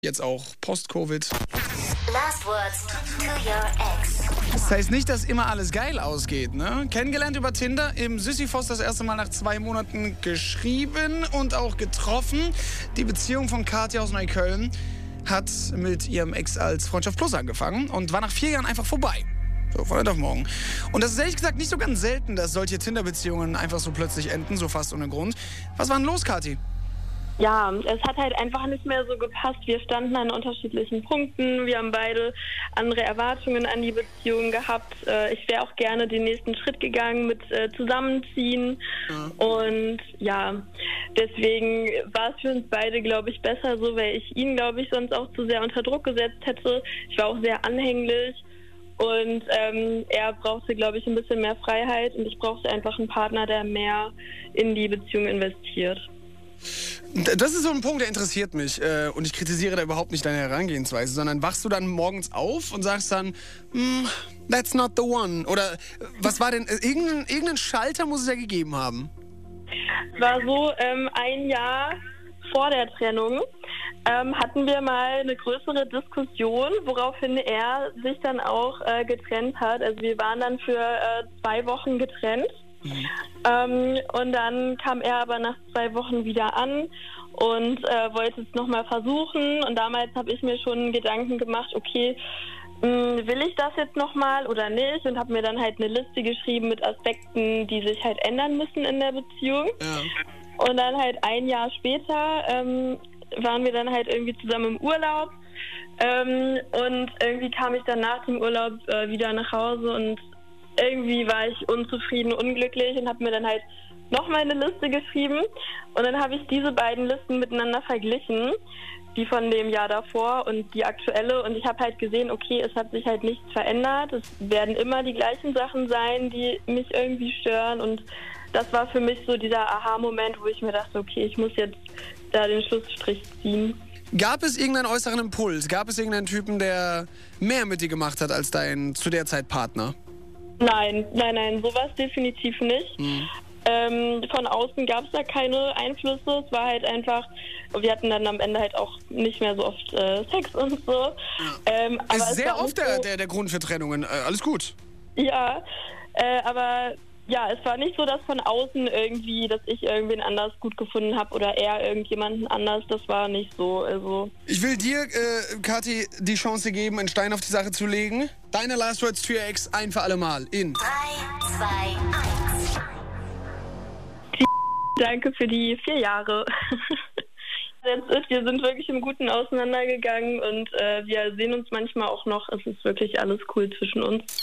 Jetzt auch Post-Covid. Last words to your ex. Das heißt nicht, dass immer alles geil ausgeht, ne? Kennengelernt über Tinder, im Sisyphos das erste Mal nach 2 Monaten geschrieben und auch getroffen. Die Beziehung von Katja aus Neukölln hat mit ihrem Ex als Freundschaft Plus angefangen und war nach 4 Jahren einfach vorbei. So, von heute auf morgen. Und das ist ehrlich gesagt nicht so ganz selten, dass solche Tinder-Beziehungen einfach so plötzlich enden, so fast ohne Grund. Was war denn los, Kathi? Ja, es hat halt einfach nicht mehr so gepasst. Wir standen an unterschiedlichen Punkten. Wir haben beide andere Erwartungen an die Beziehung gehabt. Ich wäre auch gerne den nächsten Schritt gegangen mit Zusammenziehen. Ja. Und ja, deswegen war es für uns beide, glaube ich, besser so, weil ich ihn, glaube ich, sonst auch zu sehr unter Druck gesetzt hätte. Ich war auch sehr anhänglich. Und er brauchte, glaube ich, ein bisschen mehr Freiheit. Und ich brauchte einfach einen Partner, der mehr in die Beziehung investiert. Das ist so ein Punkt, der interessiert mich. Und ich kritisiere da überhaupt nicht deine Herangehensweise, sondern wachst du dann morgens auf und sagst dann, that's not the one. Oder was war denn, irgendeinen Schalter muss es ja gegeben haben. Es war so, ein Jahr vor der Trennung hatten wir mal eine größere Diskussion, woraufhin er sich dann auch getrennt hat. Also wir waren dann für 2 Wochen getrennt. Und dann kam er aber nach 2 Wochen wieder an und wollte es nochmal versuchen. Und damals habe ich mir schon Gedanken gemacht, okay, will ich das jetzt nochmal oder nicht? Und habe mir dann halt eine Liste geschrieben mit Aspekten, die sich halt ändern müssen in der Beziehung. Ja. Und dann halt ein Jahr später waren wir dann halt irgendwie zusammen im Urlaub. Und irgendwie kam ich dann nach dem Urlaub wieder nach Hause und irgendwie war ich unzufrieden, unglücklich und habe mir dann halt nochmal eine Liste geschrieben. Und dann habe ich diese beiden Listen miteinander verglichen, die von dem Jahr davor und die aktuelle. Und ich habe halt gesehen, okay, es hat sich halt nichts verändert. Es werden immer die gleichen Sachen sein, die mich irgendwie stören. Und das war für mich so dieser Aha-Moment, wo ich mir dachte, okay, ich muss jetzt da den Schlussstrich ziehen. Gab es irgendeinen äußeren Impuls? Gab es irgendeinen Typen, der mehr mit dir gemacht hat als dein zu der Zeit Partner? Nein, sowas definitiv nicht. Von außen gab es da keine Einflüsse. Es war halt einfach, wir hatten dann am Ende halt auch nicht mehr so oft Sex und so. Aber ist sehr oft der Grund für Trennungen. Alles gut. Ja, aber ja, es war nicht so, dass von außen irgendwie, dass ich irgendwen anders gut gefunden habe oder er irgendjemanden anders. Das war nicht so. Also. Ich will dir, Kathi, die Chance geben, einen Stein auf die Sache zu legen. Deine Last Words to your Ex ein für alle Mal. In 3, 2, 1. Danke für die 4 Jahre. Wir sind wirklich im Guten auseinandergegangen und wir sehen uns manchmal auch noch. Es ist wirklich alles cool zwischen uns.